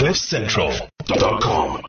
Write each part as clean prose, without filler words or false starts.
CliffCentral.com.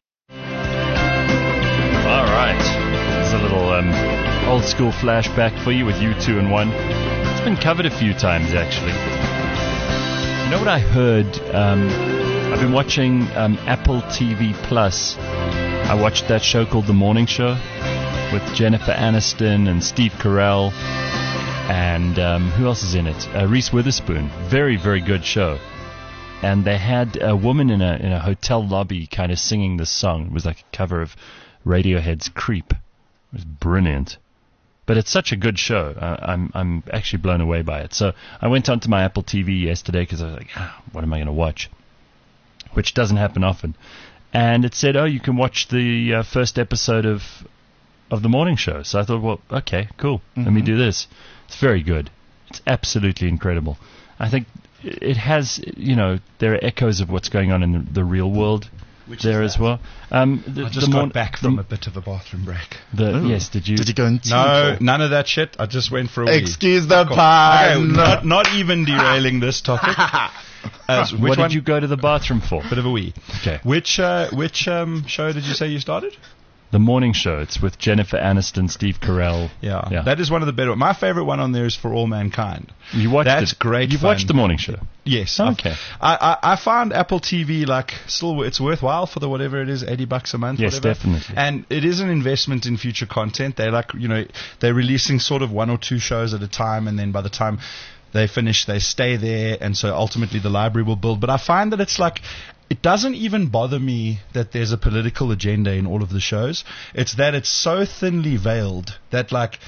All right. There's a little old school flashback for you with U2 and One. It's been covered a few times, actually. You know what I heard? I've been watching Apple TV Plus. I watched that show called The Morning Show with Jennifer Aniston and Steve Carell. And who else is in it? Reese Witherspoon. Very, very good show. And they had a woman in a hotel lobby kind of singing this song. It was like a cover of Radiohead's Creep. It was brilliant. But it's such a good show. I'm actually blown away by it. So I went onto my Apple TV yesterday because I was like, what am I going to watch? Which doesn't happen often. And it said, you can watch the first episode of The Morning Show. So I thought, well, okay, cool. Let me do this. It's very good. It's absolutely incredible. I think it has, there are echoes of what's going on in the real world there as well. I just got back from a bit of a bathroom break. Yes, did you? Did you go in? No, none of that shit. I just went for a wee. Excuse the pun. Okay, not even derailing this topic. What did you go to the bathroom for? Bit of a wee. Okay. Which show did you say you started? The Morning Show. It's with Jennifer Aniston, Steve Carell. Yeah. That is one of the better. My favorite one on there is For All Mankind. You watched That's it. great. You've watched The Morning Show? Yes. Okay. I found Apple TV still it's worthwhile for the whatever it is, $80 a month. Yes, whatever. definitely. And it is an investment in future content. They're they're releasing sort of one or two shows at a time, and then by the time they finish, they stay there, and so ultimately the library will build. But I find that it's it doesn't even bother me that there's a political agenda in all of the shows. It's that it's so thinly veiled that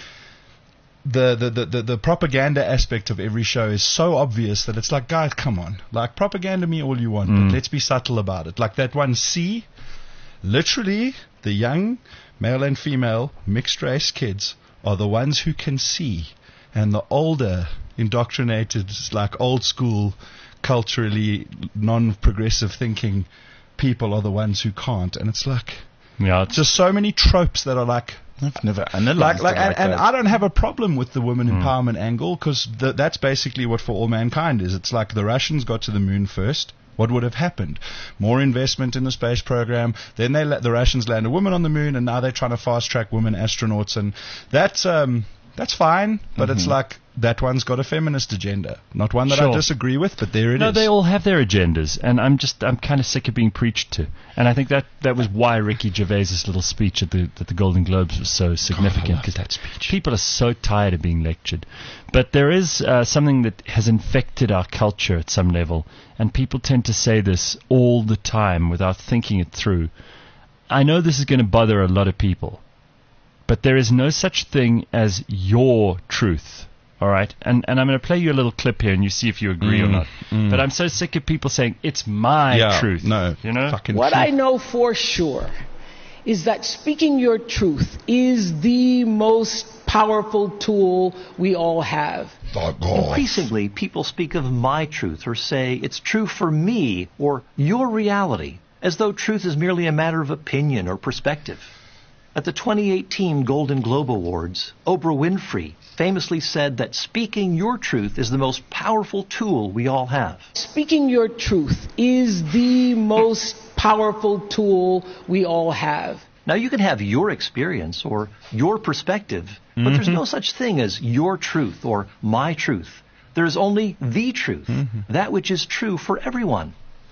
the propaganda aspect of every show is so obvious that it's like, guys, come on. Propaganda me all you want, but let's be subtle about it. Like that one, C, literally the young male and female mixed race kids are the ones who can see, and the older indoctrinated, old school, culturally non-progressive thinking people are the ones who can't. And it's it's just so many tropes that are I've never analyzed and I don't have a problem with the women empowerment angle, because that's basically what For All Mankind is. It's the Russians got to the moon first. What would have happened? More investment in the space program. Then the Russians land a woman on the moon, and now they're trying to fast track women astronauts, and that's fine. But it's that one's got a feminist agenda. Not one that I disagree with, but there it is. No, they all have their agendas, and I'm kind of sick of being preached to. And I think that was why Ricky Gervais's little speech at the Golden Globes was so significant, because that speech. People are so tired of being lectured. But there is something that has infected our culture at some level, and people tend to say this all the time without thinking it through. I know this is going to bother a lot of people, but there is no such thing as your truth. All right, and I'm going to play you a little clip here, and you see if you agree or not. But I'm so sick of people saying it's my truth. No, what I know for sure is that speaking your truth is the most powerful tool we all have. Increasingly, people speak of my truth or say it's true for me or your reality, as though truth is merely a matter of opinion or perspective. At the 2018 Golden Globe Awards, Oprah Winfrey famously said that speaking your truth is the most powerful tool we all have. Speaking your truth is the most powerful tool we all have. Now, you can have your experience or your perspective, but there's no such thing as your truth or my truth. There is only the truth, that which is true for everyone.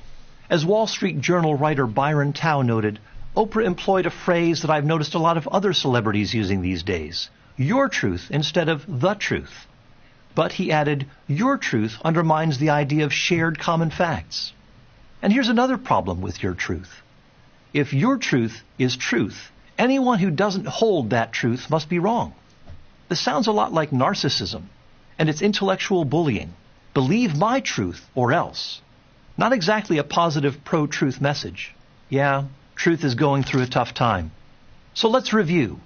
As Wall Street Journal writer Byron Tao noted, Oprah employed a phrase that I've noticed a lot of other celebrities using these days: your truth instead of the truth. But he added, your truth undermines the idea of shared common facts. And here's another problem with your truth. If your truth is truth, anyone who doesn't hold that truth must be wrong. This sounds a lot like narcissism, and it's intellectual bullying. Believe my truth or else. Not exactly a positive pro-truth message. Yeah, truth is going through a tough time. So let's review.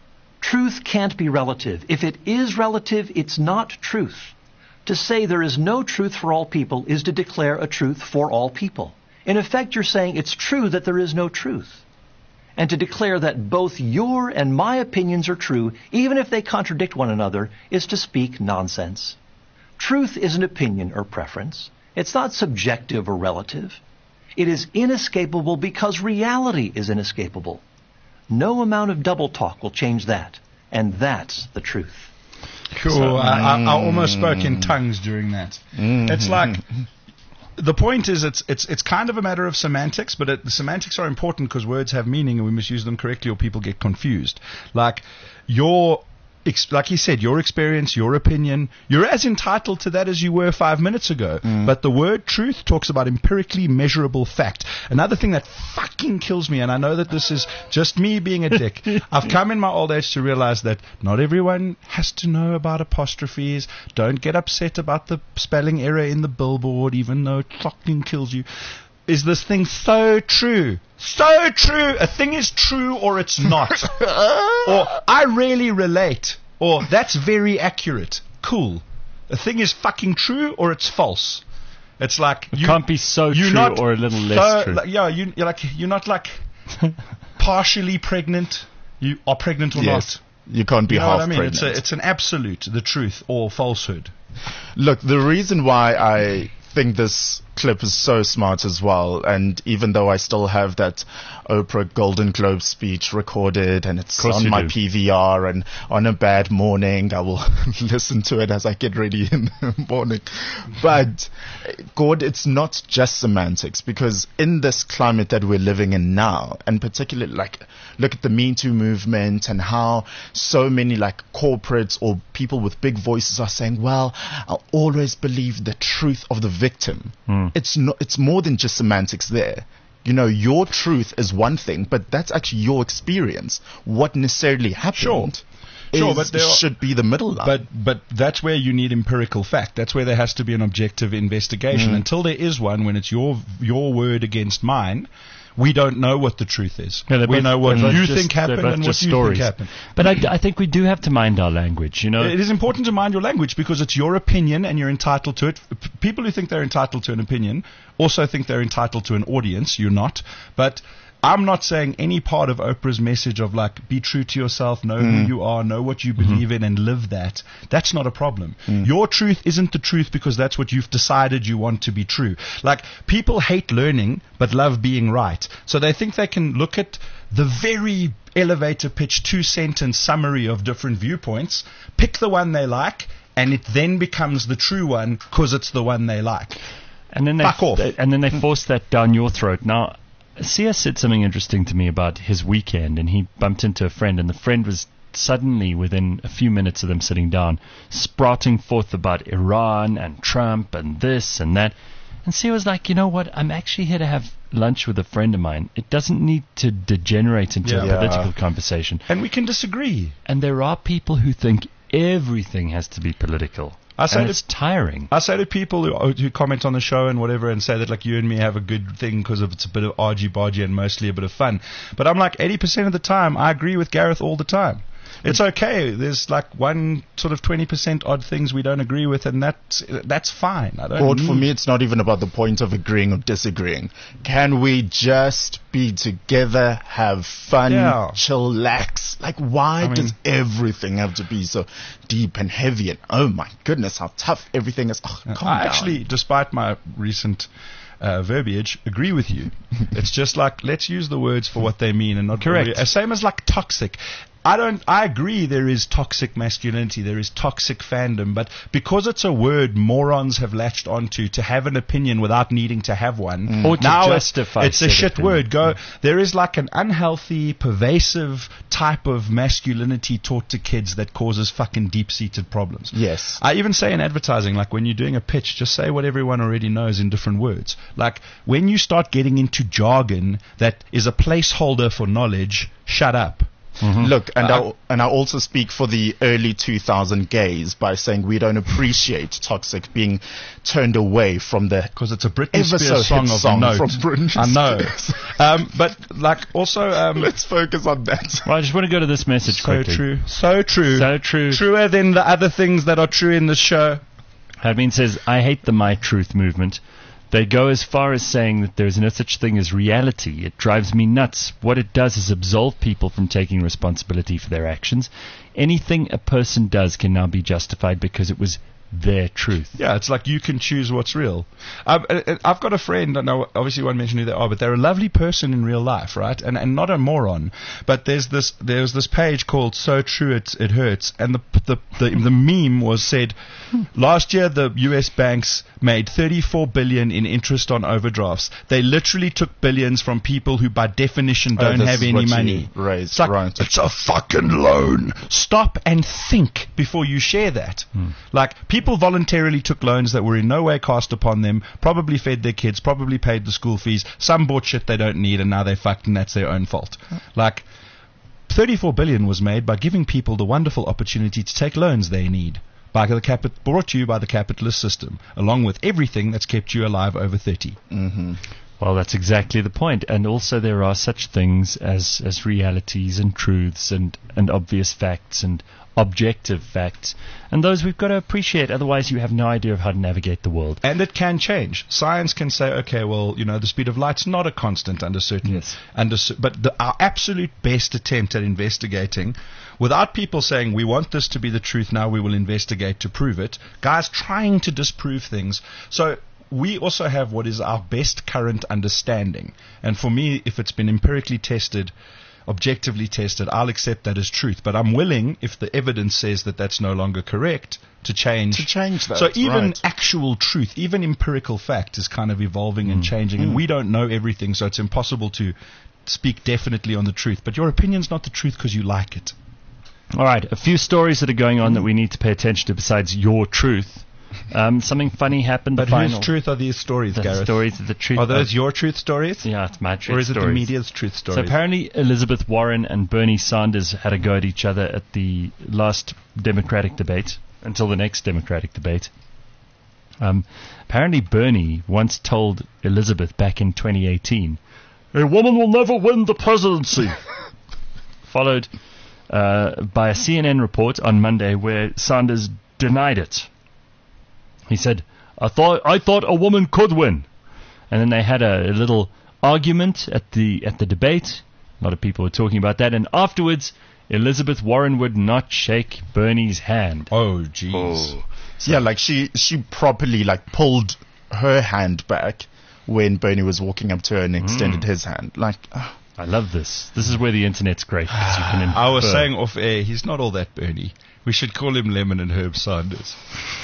Truth can't be relative. If it is relative, it's not truth. To say there is no truth for all people is to declare a truth for all people. In effect, you're saying it's true that there is no truth. And to declare that both your and my opinions are true, even if they contradict one another, is to speak nonsense. Truth is an opinion or preference. It's not subjective or relative. It is inescapable because reality is inescapable. No amount of double talk will change that. And that's the truth. Cool. I almost spoke in tongues during that. It's like, the point is, it's kind of a matter of semantics, but the semantics are important because words have meaning and we must use them correctly or people get confused. Like like he said, your experience, your opinion, you're as entitled to that as you were 5 minutes ago. But the word truth talks about empirically measurable fact. Another thing that fucking kills me, and I know that this is just me being a dick, I've come in my old age to realize that not everyone has to know about apostrophes. Don't get upset about the spelling error in the billboard, even though it fucking kills you. Is this thing so true? So true! A thing is true or it's not. Or I really relate. Or that's very accurate. Cool. A thing is fucking true or it's false. It's like it can't be so true or a little less true. You're not like partially pregnant. You are pregnant or not. You can't be half pregnant. It's an absolute, the truth or falsehood. Look, the reason why I think this clip is so smart as well, and even though I still have that Oprah Golden Globe speech recorded and it's on my PVR, and on a bad morning I will listen to it as I get ready in the morning. But Gord, it's not just semantics, because in this climate that we're living in now, and particularly like look at the Me Too movement and how so many like corporates or people with big voices are saying, well, I'll always believe the truth of the victim. It's more than just semantics there. You know, your truth is one thing, but that's actually your experience. What necessarily happened but there should be the middle line. But that's where you need empirical fact. That's where there has to be an objective investigation. Until there is one, when it's your word against mine, we don't know what the truth is. No, we know what you think happened and what you think happened. But I think we do have to mind our language, you know. It is important to mind your language because it's your opinion and you're entitled to it. People who think they're entitled to an opinion also think they're entitled to an audience. You're not. But I'm not saying any part of Oprah's message of like, be true to yourself, know who you are, know what you believe in and live that. That's not a problem. Your truth isn't the truth because that's what you've decided you want to be true. Like, people hate learning but love being right. So they think they can look at the very elevator pitch 2-sentence summary of different viewpoints, pick the one they like, and it then becomes the true one because it's the one they like. And then they force that down your throat. Now, Sia said something interesting to me about his weekend, and he bumped into a friend, and the friend was suddenly, within a few minutes of them sitting down, sprouting forth about Iran and Trump and this and that. And Sia was like, you know what, I'm actually here to have lunch with a friend of mine. It doesn't need to degenerate into a political conversation. And we can disagree. And there are people who think everything has to be political. It's tiring. I say to people who comment on the show and whatever and say that like you and me have a good thing because it's a bit of argy-bargy and mostly a bit of fun. But I'm like 80% of the time I agree with Gareth all the time. It's okay. There's like one sort of 20% odd things we don't agree with, and that's fine. For me, it's not even about the point of agreeing or disagreeing. Can we just be together, have fun, chillax? Like, why does everything have to be so deep and heavy? And oh my goodness, how tough everything is. Calm down. Actually, despite my recent verbiage, agree with you. It's just like, let's use the words for what they mean and not correct. Same as like toxic. I agree there is toxic masculinity, there is toxic fandom, but because it's a word morons have latched onto to have an opinion without needing to have one, or to now justify it's a shit word. There is like an unhealthy, pervasive type of masculinity taught to kids that causes fucking deep-seated problems. Yes. I even say in advertising, like when you're doing a pitch, just say what everyone already knows in different words. Like when you start getting into jargon that is a placeholder for knowledge, shut up. Look, and I also speak for the early 2000 gays by saying we don't appreciate toxic being turned away from the because it's a Britney Spears song from Britney Spears. I know. But like also let's focus on that. Well, I just want to go to this message quickly. So true. Truer than the other things that are true in the show. Hadmin says, I hate the My Truth movement. They go as far as saying that there is no such thing as reality. It drives me nuts. What it does is absolve people from taking responsibility for their actions. Anything a person does can now be justified because it was their truth. Yeah, it's like you can choose what's real. I've got a friend, I know, obviously you won't mention who they are, but they're a lovely person in real life, right? And not a moron. But there's this page called So True It Hurts, and the meme was said, last year the US banks made $34 billion in interest on overdrafts. They literally took billions from people who by definition don't have any money. It's like, it's a fucking loan. Stop and think before you share that. Like, people voluntarily took loans that were in no way cast upon them, probably fed their kids, probably paid the school fees, some bought shit they don't need, and now they're fucked, and that's their own fault. Like, 34 billion was made by giving people the wonderful opportunity to take loans they need. Brought to you by the capitalist system, along with everything that's kept you alive over 30. Mm-hmm. Well, that's exactly the point. And also there are such things as realities and truths and obvious facts and objective facts. And those we've got to appreciate. Otherwise, you have no idea of how to navigate the world. And it can change. Science can say, okay, well, the speed of light's not a constant under certain... Yes. But our absolute best attempt at investigating, without people saying, we want this to be the truth, now we will investigate to prove it, guys trying to disprove things. So we also have what is our best current understanding. And for me, if it's been empirically tested, objectively tested, I'll accept that as truth. But I'm willing, if the evidence says that that's no longer correct, to change that. So even actual truth, even empirical fact is kind of evolving and changing. And we don't know everything, so it's impossible to speak definitely on the truth. But your opinion's not the truth because you like it. All right, a few stories that are going on that we need to pay attention to besides your truth. Something funny happened. But whose truth are these stories, Gareth? The stories of the truth. Are those your truth stories? Yeah, it's my truth stories. Or is it the media's truth stories? So apparently Elizabeth Warren and Bernie Sanders had a go at each other at the last Democratic debate, until the next Democratic debate. Apparently Bernie once told Elizabeth back in 2018, "A woman will never win the presidency." Followed by a CNN report on Monday where Sanders denied it. He said, I thought a woman could win. And then they had a little argument at the debate. A lot of people were talking about that. And afterwards, Elizabeth Warren would not shake Bernie's hand. Oh, jeez. Oh. Yeah, like she properly pulled her hand back when Bernie was walking up to her and extended his hand. I love this. This is where the internet's great. You can I was saying off air, he's not all that Bernie. We should call him Lemon and Herb Sanders.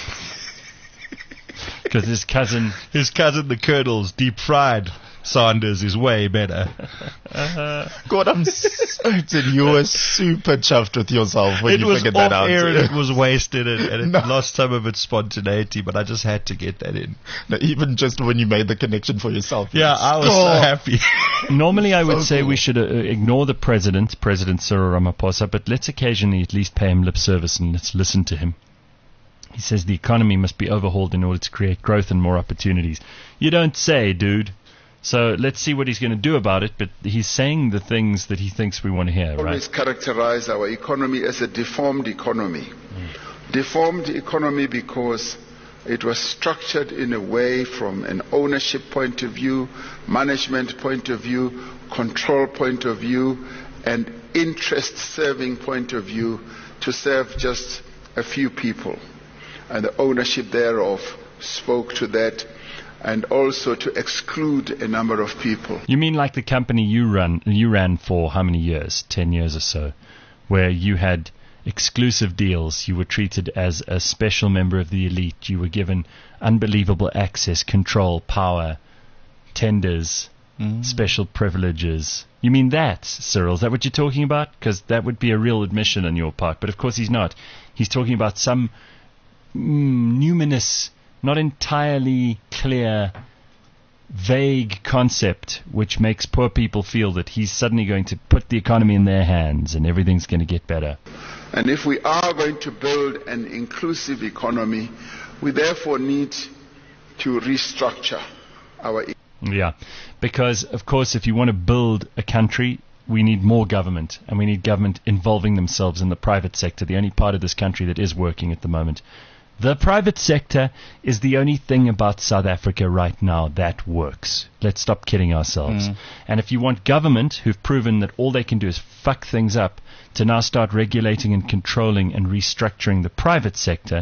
Because his cousin, the Colonel's deep fried Sanders is way better. God, I'm certain you were super chuffed with yourself when you figured that out. It was wasted and it lost some of its spontaneity, but I just had to get that in. No, even just when you made the connection for yourself. Yeah, I was so happy. Normally I would say we should ignore the President Cyril Ramaphosa, but let's occasionally at least pay him lip service and let's listen to him. He says the economy must be overhauled in order to create growth and more opportunities. You don't say, dude. So let's see what he's going to do about it, but he's saying the things that he thinks we want to hear, right? Always characterize our economy as a deformed economy. Deformed economy because it was structured in a way from an ownership point of view, management point of view, control point of view, and interest-serving point of view to serve just a few people. And the ownership thereof spoke to that, and also to exclude a number of people. You mean like the company you ran for how many years? 10 years or so, where you had exclusive deals, you were treated as a special member of the elite, you were given unbelievable access, control, power, tenders, special privileges. You mean that, Cyril? Is that what you're talking about? Because that would be a real admission on your part. But of course he's not. He's talking about some numinous, not entirely clear, vague concept which makes poor people feel that he's suddenly going to put the economy in their hands and everything's going to get better. And if we are going to build an inclusive economy, we therefore need to restructure our economy. Yeah, because, of course, if you want to build a country, we need more government, and we need government involving themselves in the private sector, the only part of this country that is working at the moment. The private sector is the only thing about South Africa right now that works. Let's stop kidding ourselves. And if you want government, who've proven that all they can do is fuck things up, to now start regulating and controlling and restructuring the private sector,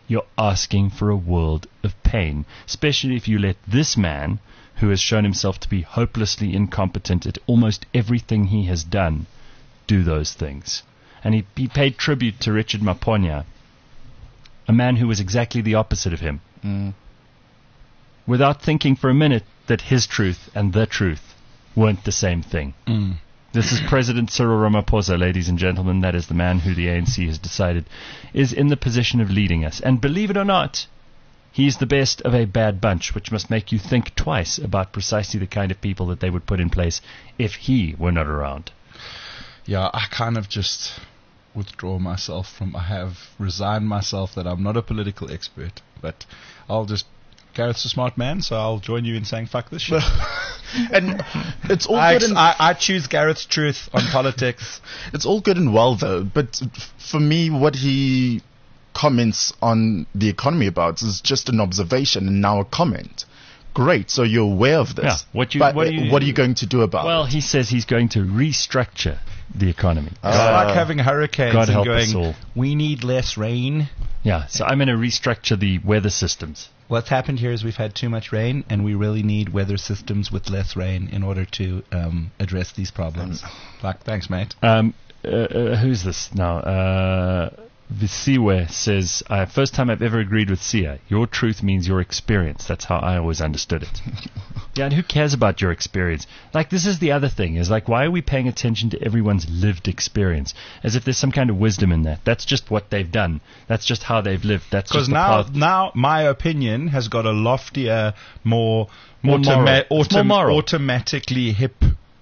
you're asking for a world of pain, especially if you let this man, who has shown himself to be hopelessly incompetent at almost everything he has done, do those things. And he paid tribute to Richard Maponya, a man who was exactly the opposite of him, without thinking for a minute that his truth and the truth weren't the same thing. This is President Cyril Ramaphosa, ladies and gentlemen. That is the man who the ANC has decided is in the position of leading us. And believe it or not, he's the best of a bad bunch, which must make you think twice about precisely the kind of people that they would put in place if he were not around. Yeah, I kind of just withdraw myself from... I have resigned myself that I'm not a political expert, but I'll just... Gareth's a smart man, so I'll join you in saying fuck this shit. And it's all good and I choose Gareth's truth on politics. It's all good and well, though, but for me, what he comments on the economy about is just an observation and now a comment. Great, so you're aware of this. Yeah. What are you going to do about it? Well, he says he's going to restructure the economy. It's like having hurricanes God and help going, us all. we need less rain. Yeah, so I'm going to restructure the weather systems. What's happened here is we've had too much rain, and we really need weather systems with less rain in order to address these problems. Thanks, mate. Who's this now? Visiwe says, first time I've ever agreed with Sia. Your truth means your experience. That's how I always understood it. Yeah, and who cares about your experience? Like, this is the other thing, is like, why are we paying attention to everyone's lived experience? As if there's some kind of wisdom in that. That's just what they've done. That's just how they've lived. That's just the path. Now my opinion has got a loftier, more automatically hip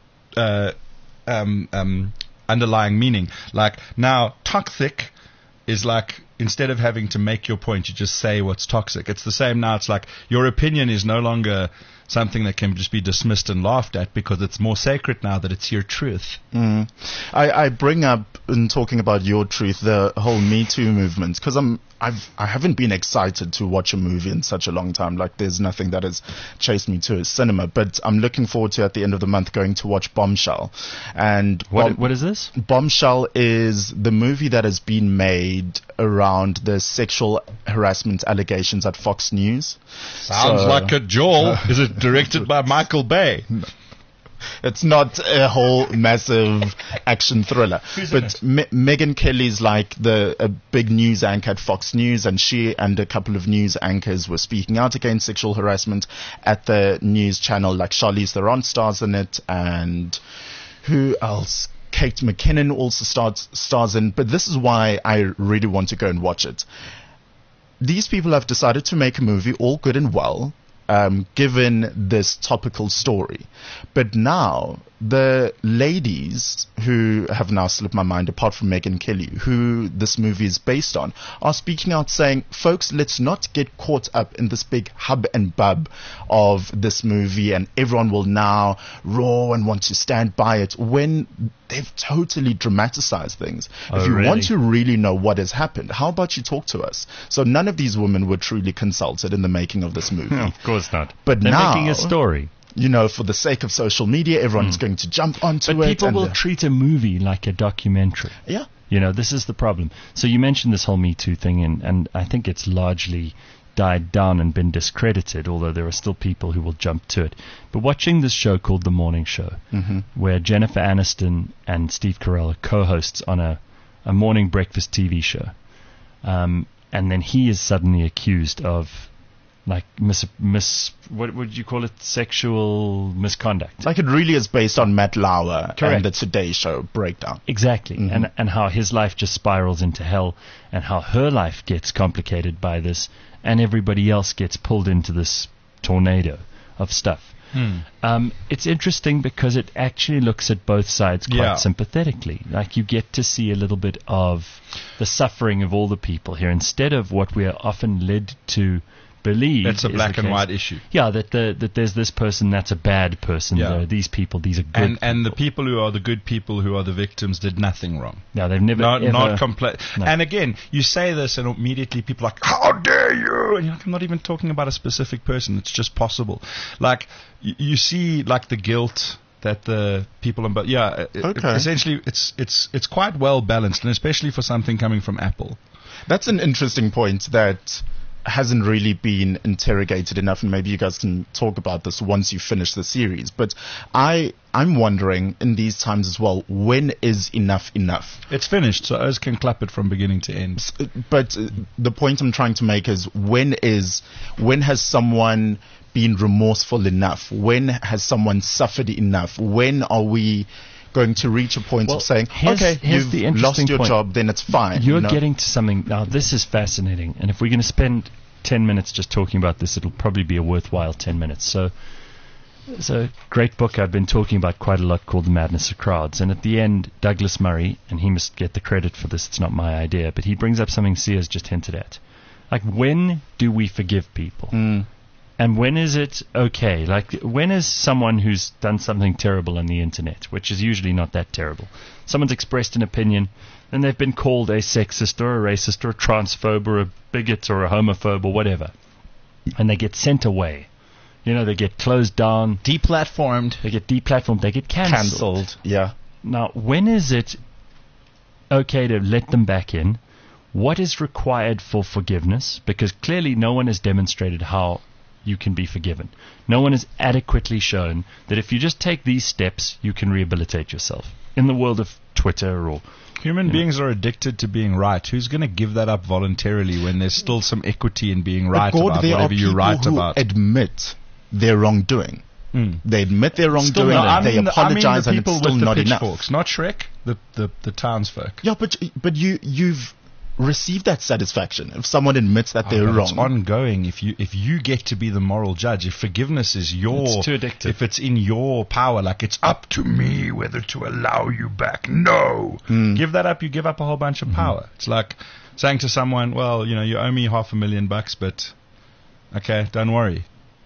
underlying meaning. Like, now, toxic is like, instead of having to make your point, you just say what's toxic. It's the same now. It's like your opinion is no longer something that can just be dismissed and laughed at because it's more sacred now that it's your truth. I bring up, in talking about your truth, the whole Me Too movement, because I haven't been excited to watch a movie in such a long time. Like, there's nothing that has chased me to a cinema, but I'm looking forward to, at the end of the month, going to watch Bombshell. And what is this? Bombshell is the movie that has been made around the sexual harassment allegations at Fox News. Sounds like a jaw. Is it directed by Michael Bay? No. It's not a whole massive action thriller. But Megyn Kelly's like a big news anchor at Fox News, and she and a couple of news anchors were speaking out against sexual harassment at the news channel. Like Charlize Theron stars in it, and who else? Kate McKinnon also stars in. But this is why I really want to go and watch it. These people have decided to make a movie, all good and well, given this topical story. But now, the ladies who have now slipped my mind, apart from Megyn Kelly, who this movie is based on, are speaking out saying, folks, let's not get caught up in this big hub and bub of this movie, and everyone will now roar and want to stand by it, when they've totally dramatized things. If you want to really know what has happened, how about you talk to us? So none of these women were truly consulted in the making of this movie. No, of course not. But they're now, making a story. You know, for the sake of social media, everyone's going to jump onto it. But people will treat a movie like a documentary. Yeah. You know, this is the problem. So you mentioned this whole Me Too thing, and I think it's largely died down and been discredited, although there are still people who will jump to it. But watching this show called The Morning Show, where Jennifer Aniston and Steve Carell are co-hosts on a morning breakfast TV show, and then he is suddenly accused of, like, what would you call it? Sexual misconduct. Like, it really is based on Matt Lauer and the Today Show breakdown. Exactly. And how his life just spirals into hell, and how her life gets complicated by this, and everybody else gets pulled into this tornado of stuff. It's interesting because it actually looks at both sides quite sympathetically. Like, you get to see a little bit of the suffering of all the people here, instead of what we are often led to believe. That's a black and white issue. Yeah, that there's this person that's a bad person. There are these people, these are good people. And the people who are the good people, who are the victims, did nothing wrong. No, they've never not complete. No. And again, you say this, and immediately people are like, "How dare you?" And you're like, I'm not even talking about a specific person. It's just possible. Like, you see, like, the guilt that the people essentially it's quite well balanced, and especially for something coming from Apple. That's an interesting point that hasn't really been interrogated enough, and maybe you guys can talk about this once you finish the series. But I'm wondering in these times as well, when is enough enough? It's finished, so Oz can clap it from beginning to end. But the point I'm trying to make is when has someone been remorseful enough? When has someone suffered enough? When are we going to reach a point of saying, okay, you've lost your job, then it's fine. You're getting to something. Now, this is fascinating. And if we're going to spend 10 minutes just talking about this, it'll probably be a worthwhile 10 minutes. So there's a great book I've been talking about quite a lot called The Madness of Crowds. And at the end, Douglas Murray, and he must get the credit for this, it's not my idea, but he brings up something Sia's just hinted at. Like, when do we forgive people? And when is it okay? Like, when is someone who's done something terrible on the internet, which is usually not that terrible, someone's expressed an opinion, and they've been called a sexist or a racist or a transphobe or a bigot or a homophobe or whatever, and they get sent away. You know, they get closed down. Deplatformed. They get deplatformed. They get cancelled. Yeah. Now, when is it okay to let them back in? What is required for forgiveness? Because clearly no one has demonstrated how you can be forgiven. No one has adequately shown that if you just take these steps, you can rehabilitate yourself. In the world of Twitter or... Human beings are addicted to being right. Who's going to give that up voluntarily when there's still some equity in being right about whatever you write about? There are people who admit their wrongdoing. They admit their wrongdoing, they apologize, and it's still not enough. Not Shrek, the townsfolk. Yeah, but you've receive that satisfaction if someone admits that they're wrong. It's ongoing. If you get to be the moral judge, if forgiveness is it's too addictive. If it's in your power, like it's up to me whether to allow you back. No, give that up. You give up a whole bunch of power. It's like saying to someone, well, you owe me $500,000, but okay, don't worry.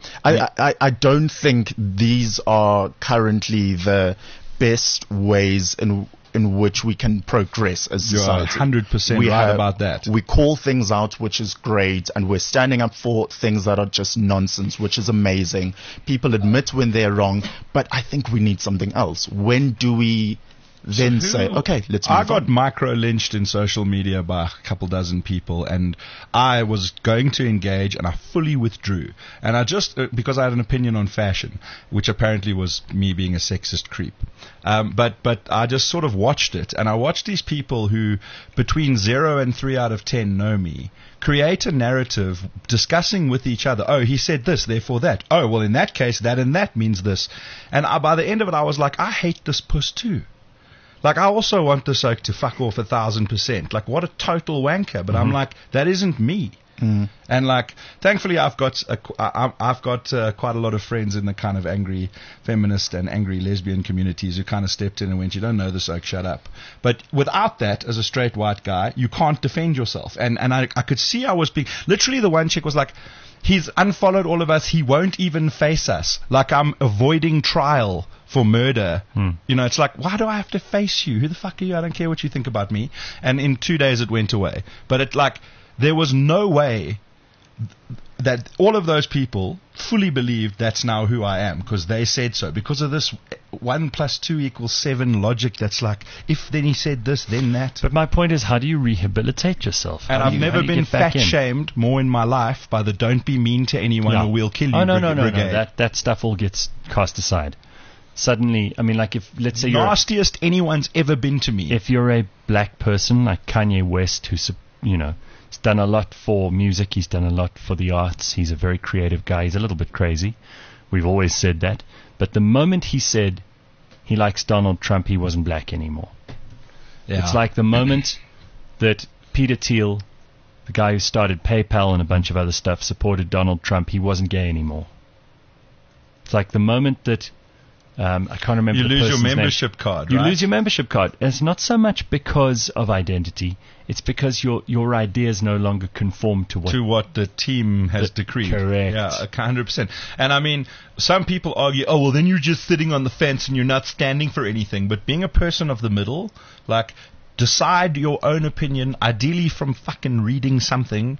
I don't think these are currently the best ways in which we can progress as society. You're 100% right about that. We call things out, which is great, and we're standing up for things that are just nonsense, which is amazing. People admit when they're wrong, but I think we need something else. When do we then say, okay, let's move on? I got micro-lynched in social media by a couple dozen people, and I was going to engage, and I fully withdrew. And I just, because I had an opinion on fashion, which apparently was me being a sexist creep. But I just sort of watched it, and I watched these people who, between 0 and 3 out of 10 know me, create a narrative discussing with each other. Oh, he said this, therefore that. Oh, well, in that case, that and that means this. And by the end of it, I was like, I hate this puss too. Like, I also want this oak to fuck off 1,000%. Like, what a total wanker. But I'm like, that isn't me. And like, thankfully, I've got quite a lot of friends in the kind of angry feminist and angry lesbian communities who kind of stepped in and went, you don't know this oak, shut up. But without that, as a straight white guy, you can't defend yourself. And I could see I was being, literally the one chick was like, he's unfollowed all of us. He won't even face us. Like, I'm avoiding trial for murder. It's like, why do I have to face you? Who the fuck are you? I don't care what you think about me. And in 2 days it went away. But there was no way that all of those people fully believed that's now who I am, because they said so. Because of this 1 + 2 = 7 logic that's like, if then he said this, then that. But my point is, how do you rehabilitate yourself? And I've never been fat-shamed more in my life by the don't be mean to anyone or we'll kill you brigade. That stuff all gets cast aside. Suddenly, I mean, like, if, let's say nastiest anyone's ever been to me. If you're a black person like Kanye West, who's, he's done a lot for music, he's done a lot for the arts, he's a very creative guy, he's a little bit crazy. We've always said that. But the moment he said he likes Donald Trump, he wasn't black anymore. Yeah. It's like the moment that Peter Thiel, the guy who started PayPal and a bunch of other stuff, supported Donald Trump, he wasn't gay anymore. It's like the moment that I can't remember. You lose your membership card. You lose your membership card. It's not so much because of identity. It's because your ideas no longer conform to what the team has decreed. Correct. Yeah, 100%. And I mean, some people argue, oh, well, then you're just sitting on the fence and you're not standing for anything. But being a person of the middle, like, decide your own opinion, ideally from fucking reading something,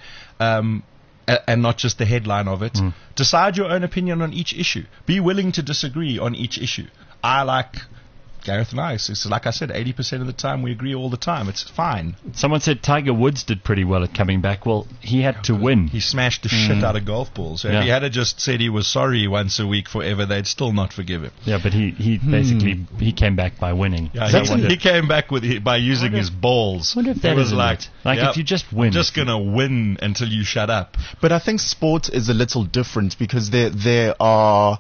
and not just the headline of it. Decide your own opinion on each issue. Be willing to disagree on each issue. I like Gareth and I, it's like I said, 80% of the time we agree all the time. It's fine. Someone said Tiger Woods did pretty well at coming back. Well, he had to win. He smashed the shit out of golf balls. So if he had just said he was sorry once a week forever, they'd still not forgive him. Yeah, but he basically he came back by winning. Yeah, he came back by using his balls. I wonder if that was is like, if you just win. I'm just going to win until you shut up. But I think sport is a little different because there are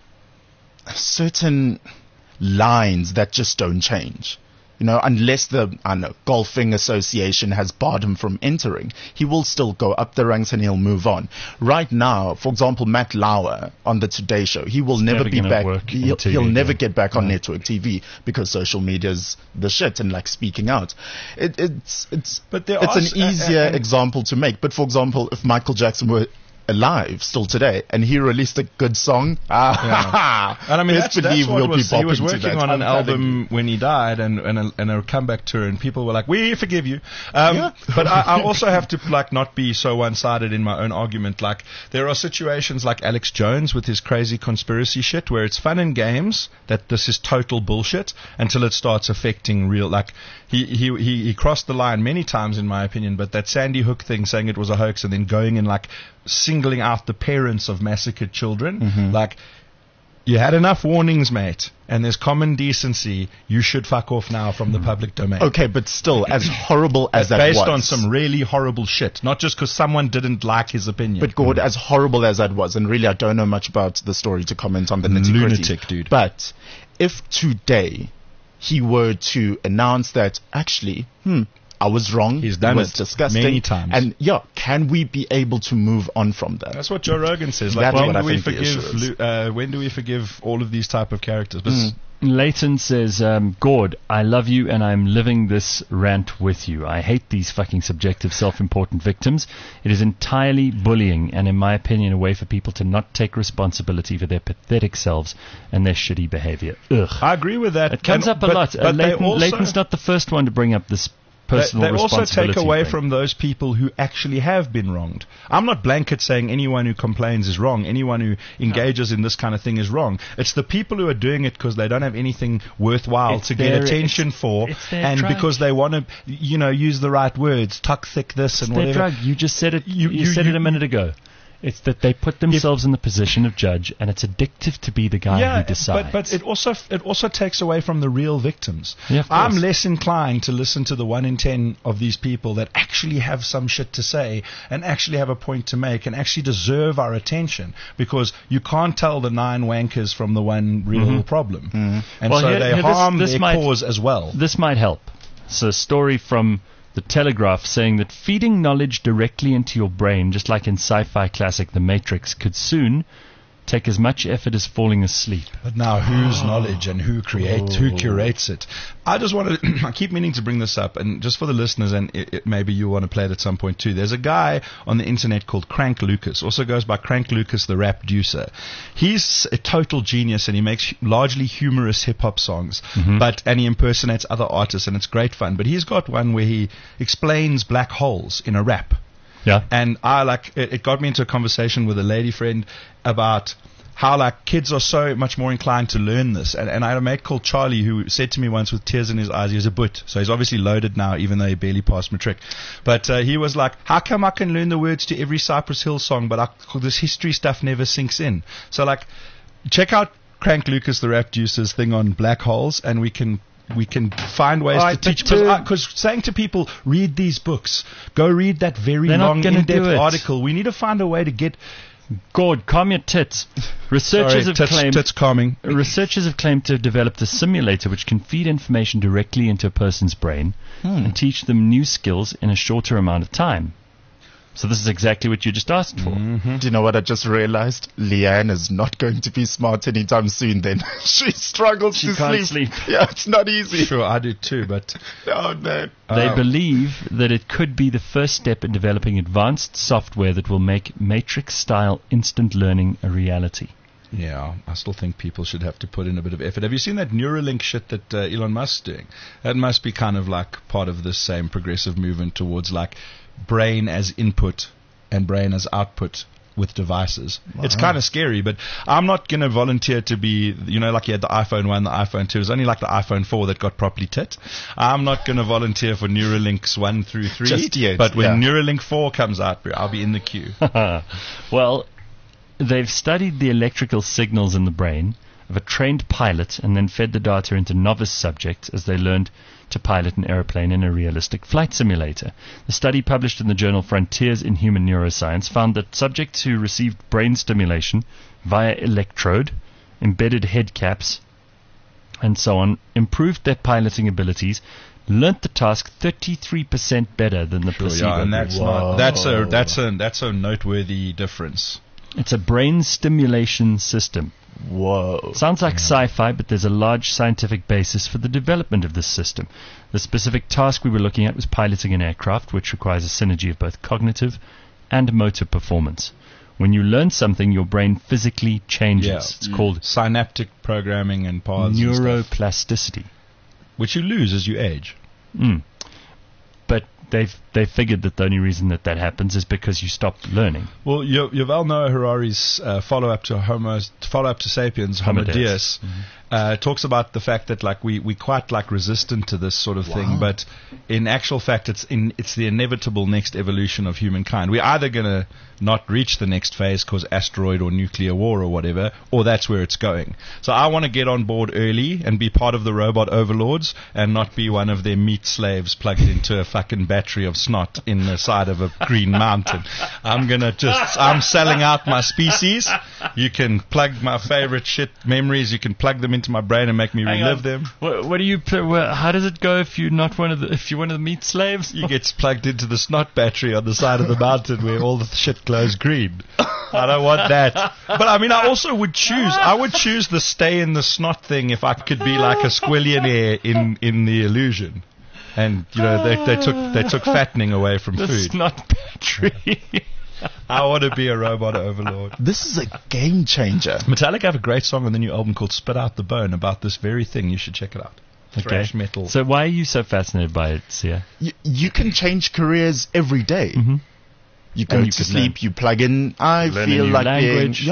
certain lines that just don't change. You know, unless the golfing association has barred him from entering, he will still go up the ranks and he'll move on. Right now, for example, Matt Lauer on the Today Show, he will never be back. He'll never get back on network TV because social media's the shit and like speaking out. It's an easier example to make. But for example, if Michael Jackson were alive still today and he released a good song, and I mean that's what he was working on an album when he died and a comeback tour, and people were like, we forgive you. But I also have to like not be so one-sided in my own argument. Like there are situations like Alex Jones with his crazy conspiracy shit where it's fun and games that this is total bullshit until it starts affecting real, like he crossed the line many times in my opinion, but that Sandy Hook thing, saying it was a hoax and then going and like singling out the parents of massacred children, like you had enough warnings, mate, and there's common decency. You should fuck off now from the public domain. Okay, but still, as horrible as that was, based on some really horrible shit, not just because someone didn't like his opinion. But Gord, as horrible as that was, and really I don't know much about the story to comment on the nitty-gritty. Lunatic, dude. But if today he were to announce that actually, I was wrong. He's done it disgusting many times. And can we be able to move on from that? That's what Joe Rogan says. Like, when do we forgive all of these type of characters? But Leighton says, Gord, I love you and I'm living this rant with you. I hate these fucking subjective, self-important victims. It is entirely bullying and, in my opinion, a way for people to not take responsibility for their pathetic selves and their shitty behavior. Ugh. I agree with that. It comes up a lot. Leighton's not the first one to bring up this. They also take away from those people who actually have been wronged. I'm not blanket saying anyone who complains is wrong. Anyone who engages in this kind of thing is wrong. It's the people who are doing it because they don't have anything worthwhile to get attention for, and because they want to, use the right words, toxic this and whatever. Drug. You just said it. You said it a minute ago. It's that they put themselves in the position of judge, and it's addictive to be the guy who decides. But it also takes away from the real victims. Yeah, I'm less inclined to listen to the 1 in 10 of these people that actually have some shit to say and actually have a point to make and actually deserve our attention, because you can't tell the 9 wankers from the one real problem. And they harm their cause as well. This might help. It's a story from The Telegraph saying that feeding knowledge directly into your brain, just like in sci-fi classic The Matrix, could soon take as much effort as falling asleep. But now, whose knowledge and who curates it? I just want to, I keep meaning to bring this up, and just for the listeners, and maybe you want to play it at some point too. There's a guy on the internet called Crank Lucas, also goes by Crank Lucas the Rap Producer. He's a total genius, and he makes largely humorous hip-hop songs, and he impersonates other artists, and it's great fun. But he's got one where he explains black holes in a rap. Yeah. And it got me into a conversation with a lady friend about how kids are so much more inclined to learn this. And I had a mate called Charlie who said to me once with tears in his eyes, he was a boot, so he's obviously loaded now even though he barely passed matric. But he was like, how come I can learn the words to every Cypress Hill song but this history stuff never sinks in? So check out Crank Lucas the Rap Producer's thing on black holes, and we can find ways to teach, because saying to people, read these books, go read that very long in-depth article, we need to find a way to get... Gord, calm your tits. Researchers have claimed to have developed a simulator which can feed information directly into a person's brain and teach them new skills in a shorter amount of time. So this is exactly what you just asked for. Do you know what I just realized? Leanne is not going to be smart anytime soon then. She struggles to sleep. Yeah, it's not easy. Sure, I do too, but... Oh, no. They believe that it could be the first step in developing advanced software that will make Matrix-style instant learning a reality. Yeah, I still think people should have to put in a bit of effort. Have you seen that Neuralink shit that Elon Musk's doing? That must be kind of part of this same progressive movement towards brain as input and brain as output with devices. Wow. It's kind of scary, but I'm not going to volunteer to be, like you had the iPhone 1, the iPhone 2. It was only like the iPhone 4 that got properly tit. I'm not going to volunteer for Neuralinks 1 through 3. Just yet. But when Neuralink 4 comes out, I'll be in the queue. Well, they've studied the electrical signals in the brain of a trained pilot and then fed the data into novice subjects as they learned to pilot an aeroplane in a realistic flight simulator. The study, published in the journal Frontiers in Human Neuroscience, found that subjects who received brain stimulation via electrode, embedded head caps, and so on, improved their piloting abilities, learnt the task 33% better than the placebo. Yeah, and that's a noteworthy difference. It's a brain stimulation system. Whoa. Sounds like sci-fi, but there's a large scientific basis for the development of this system. The specific task we were looking at was piloting an aircraft, which requires a synergy of both cognitive and motor performance. When you learn something, your brain physically changes. Yeah. It's called synaptic programming and paths neuroplasticity, which you lose as you age. But they've figured that the only reason that happens is because you stop learning. Well, Yuval Noah Harari's follow-up to Sapiens, Homo Deus, talks about the fact that we quite resistant to this sort of thing, but in actual fact it's the inevitable next evolution of humankind. We're either going to not reach the next phase because asteroid or nuclear war or whatever, or that's where it's going. So I want to get on board early and be part of the robot overlords and not be one of their meat slaves plugged into a fucking battery of snot in the side of a green mountain. I'm selling out my species. You can plug my favorite shit memories, you can plug them into my brain and make me relive them. What do you? How does it go if you're one of the meat slaves? You get plugged into the snot battery on the side of the mountain where all the shit glows green. I don't want that. But I mean, I also would choose. I would choose the stay in the snot thing if I could be like a squillionaire in the illusion. And they took fattening away from the food. Snot battery. I want to be a robot overlord. This is a game changer. Metallica have a great song on the new album called Spit Out the Bone about this very thing. You should check it out. Thrash metal. So why are you so fascinated by it, Sia? You can change careers every day. Mm-hmm. You go to sleep, you plug in, I feel like language.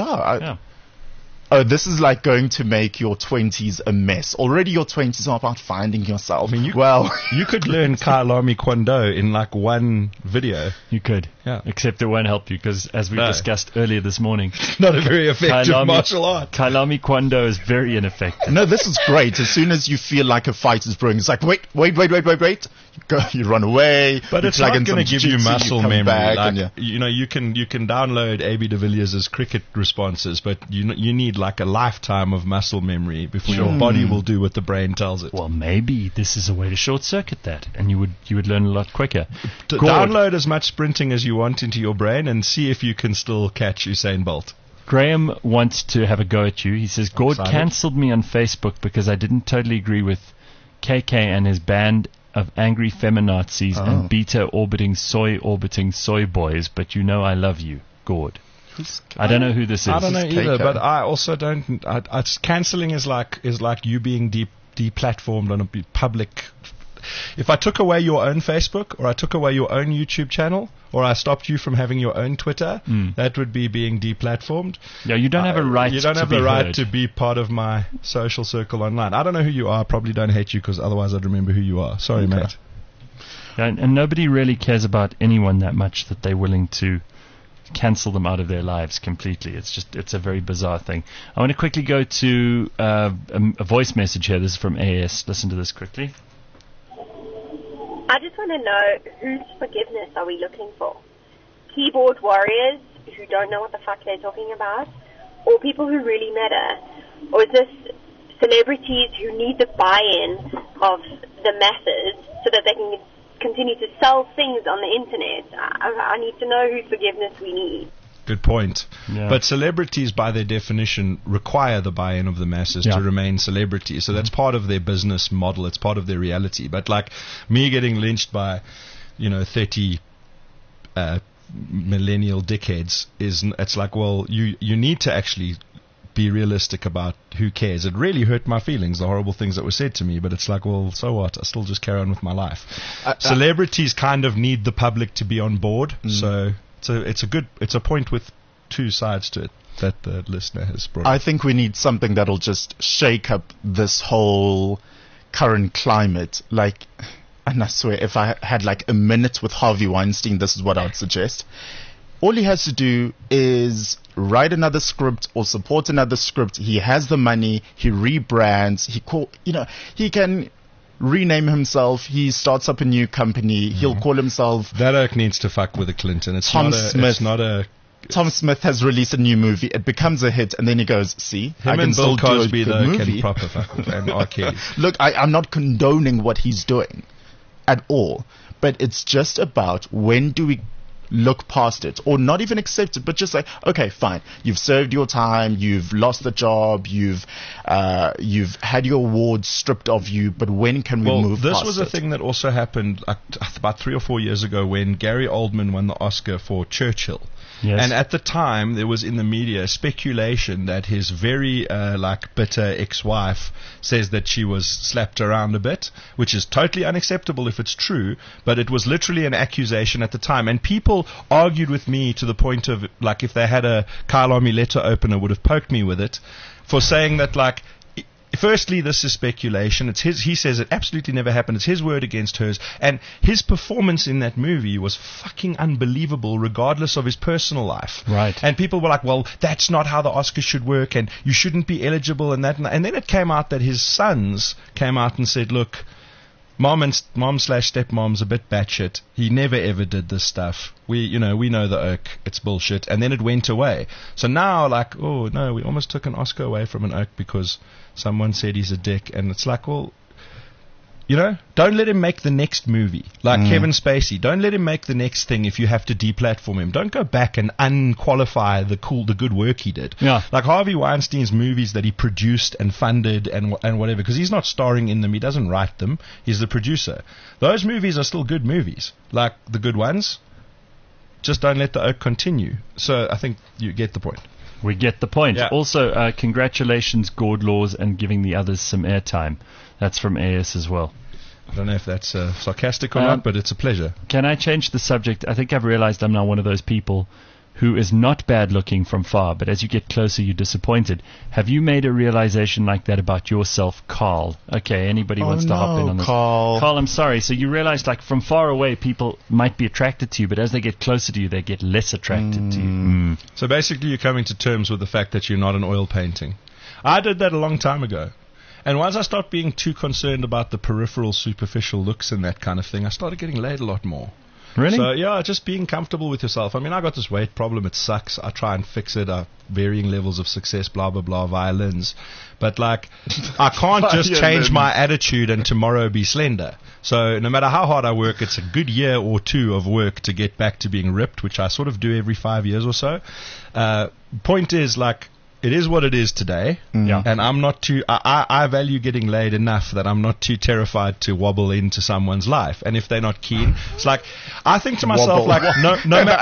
Oh, this is like going to make your 20s a mess. Already your 20s are about finding yourself. I mean, you could learn Kailami Kwando in one video. You could. Yeah. Except it won't help you because, as we discussed earlier this morning, not a very effective martial art. Kailami Kwando is very ineffective. No, this is great. As soon as you feel like a fight is brewing, it's like, wait. You run away. But it's not going to give you muscle memory. You can download A.B. de Villiers' cricket responses, but you need a lifetime of muscle memory before your body will do what the brain tells it. Well, maybe this is a way to short circuit that, and you would learn a lot quicker. Download as much sprinting as you want into your brain and see if you can still catch Usain Bolt. Graham wants to have a go at you. He says, Gord cancelled me on Facebook because I didn't totally agree with KK and his band of angry feminazis and beta-orbiting soy boys, but I love you, Gord. I don't know who this is. I don't know either, but I also don't. Cancelling is like you being deplatformed on a public. If I took away your own Facebook, or I took away your own YouTube channel, or I stopped you from having your own Twitter, that would be being deplatformed. Yeah, you don't have a right. You don't have the right to be part of my social circle online. I don't know who you are. I probably don't hate you because otherwise I'd remember who you are. Sorry, mate. And nobody really cares about anyone that much that they're willing to cancel them out of their lives completely. It's a very bizarre thing. I want to quickly go to a voice message here. This is from AS. Listen to this quickly. I just want to know, whose forgiveness are we looking for? Keyboard warriors who don't know what the fuck they're talking about? Or people who really matter? Or is this celebrities who need the buy-in of the masses so that they can continue to sell things on the internet? I need to know whose forgiveness we need. Good point. Yeah. But celebrities, by their definition, require the buy-in of the masses to remain celebrities. So that's part of their business model. It's part of their reality. But me getting lynched by, 30 millennial dickheads it's like, well, you need to actually be realistic about who cares. It really hurt my feelings, the horrible things that were said to me, but it's like, well, so what? I still just carry on with my life. Celebrities kind of need the public to be on board. So it's a point with two sides to it that the listener has brought I up. think we need something that'll just shake up this whole current climate. Like, and I swear, if I had like a minute with Harvey Weinstein, this is what I would suggest. All he has to do is write another script or support another script. He has the money. He rebrands. He can rename himself. He starts up a new company. He'll call himself. That oak needs to fuck with a Clinton. It's Tom not a, Smith. It's not a. Tom Smith has released a new movie. It becomes a hit, and then he goes, "See, I Him can and still Bill do a Cosby good though movie." can proper fuck with, and R. Kelly. Look, I'm not condoning what he's doing at all, but it's just about when do we look past it, or not even accept it, but just like, okay, fine, you've served your time, you've lost the job, you've had your awards stripped of you, but when can we move this past was it? a thing that also happened about 3 or 4 years ago when Gary Oldman won the Oscar for Churchill. Yes. And at the time, there was in the media speculation that his very bitter ex-wife says that she was slapped around a bit, which is totally unacceptable if it's true, but it was literally an accusation at the time. And people argued with me to the point of, like, if they had a Kyle Army letter opener, would have poked me with it for saying that, like, firstly, this is speculation. It's his. He says it absolutely never happened. It's his word against hers. And his performance in that movie was fucking unbelievable, regardless of his personal life. Right. And people were like, "Well, that's not how the Oscars should work, and you shouldn't be eligible." And that. And then it came out that his sons came out and said, "Look, mom/stepmom's a bit batshit. He never ever did this stuff. We know the oak. It's bullshit." And then it went away. So now, like, oh no, we almost took an Oscar away from an oak because someone said he's a dick. And it's like, well, don't let him make the next movie. Like Kevin Spacey. Don't let him make the next thing if you have to deplatform him. Don't go back and unqualify the good work he did. Yeah. Like Harvey Weinstein's movies that he produced and funded and whatever, because he's not starring in them. He doesn't write them. He's the producer. Those movies are still good movies. Like the good ones. Just don't let the oak continue. So I think you get the point. We get the point. Yeah. Also, congratulations, Gord Laws, and giving the others some airtime. That's from AS as well. I don't know if that's sarcastic or not, but it's a pleasure. Can I change the subject? I think I've realized I'm now one of those people who is not bad looking from far, but as you get closer, you're disappointed. Have you made a realization like that about yourself, Carl? Okay, anybody wants to hop in on this? Carl, I'm sorry. So you realize, like, from far away, people might be attracted to you, but as they get closer to you, they get less attracted to you. So basically you're coming to terms with the fact that you're not an oil painting. I did that a long time ago. And once I stopped being too concerned about the peripheral, superficial looks and that kind of thing, I started getting laid a lot more. Really? So, yeah, just being comfortable with yourself. I mean, I got this weight problem. It sucks. I try and fix it. Varying levels of success, blah, blah, blah, violins. But, like, I can't just change my attitude and tomorrow be slender. So no matter how hard I work, it's a good year or two of work to get back to being ripped, which I sort of do every 5 years or so. Point is, like, it is what it is today, and I'm not too. I value getting laid enough that I'm not too terrified to wobble into someone's life. And if they're not keen, it's like I think to myself, like, no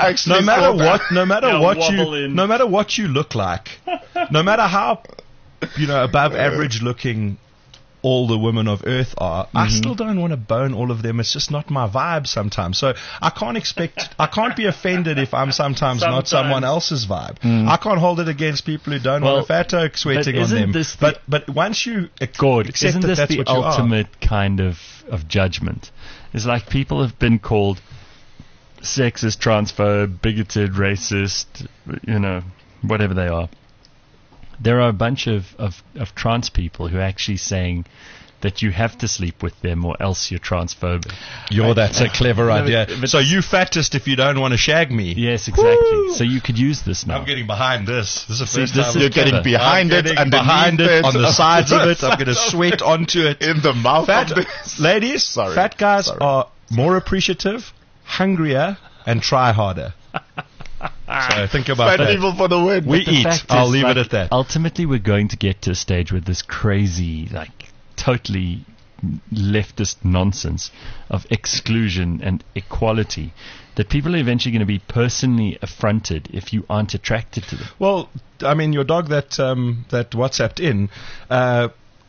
matter what you look like, no matter how above average looking all the women of Earth are, I still don't want to bone all of them. It's just not my vibe sometimes. So I can't be offended if I'm sometimes not someone else's vibe. I can't hold it against people who don't want a fat oak sweating on them. But once you accept isn't this that's the what you ultimate kind of judgment? It's like people have been called sexist, transphobe, bigoted, racist, whatever they are. There are a bunch of trans people who are actually saying that you have to sleep with them or else you're transphobic. That's a clever idea. So you fattest if you don't want to shag me. Yes, exactly. Woo! So you could use this now. I'm getting behind this. This is the first time you're getting behind it and behind it, on the sides of it. I'm going to sweat onto it. In the mouth of this. Ladies, fat guys are more appreciative, hungrier, and try harder. So think about that. People for the win. We eat. I'll leave it at that. Ultimately, we're going to get to a stage with this crazy, like, totally leftist nonsense of exclusion and equality that people are eventually going to be personally affronted if you aren't attracted to them. Well, I mean, your dog that WhatsApped in,